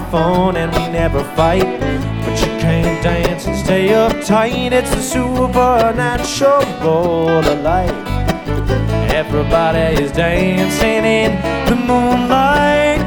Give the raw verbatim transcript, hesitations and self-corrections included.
fun and we never fight, but you can't dance and stay uptight. It's the supernatural of life. Everybody is dancing in the moonlight.